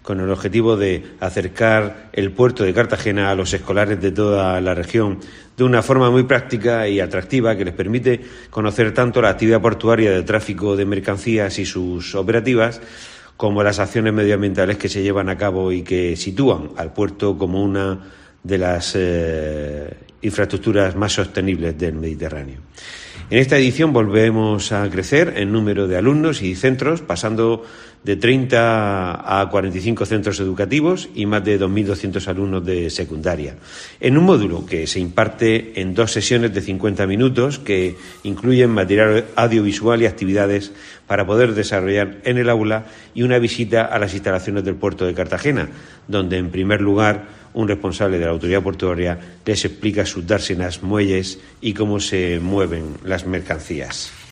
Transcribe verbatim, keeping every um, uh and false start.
con el objetivo de acercar el puerto de Cartagena a los escolares de toda la región de una forma muy práctica y atractiva que les permite conocer tanto la actividad portuaria del tráfico de mercancías y sus operativas, como las acciones medioambientales que se llevan a cabo y que sitúan al puerto como una de las eh, infraestructuras más sostenibles del Mediterráneo. En esta edición volvemos a crecer en número de alumnos y centros, pasando de treinta a cuarenta y cinco centros educativos y más de dos mil doscientos alumnos de secundaria, en un módulo que se imparte en dos sesiones de cincuenta minutos que incluyen material audiovisual y actividades para poder desarrollar en el aula y una visita a las instalaciones del puerto de Cartagena, donde en primer lugar un responsable de la autoridad portuaria les explica sus dársenas, muelles y cómo se mueven las mercancías.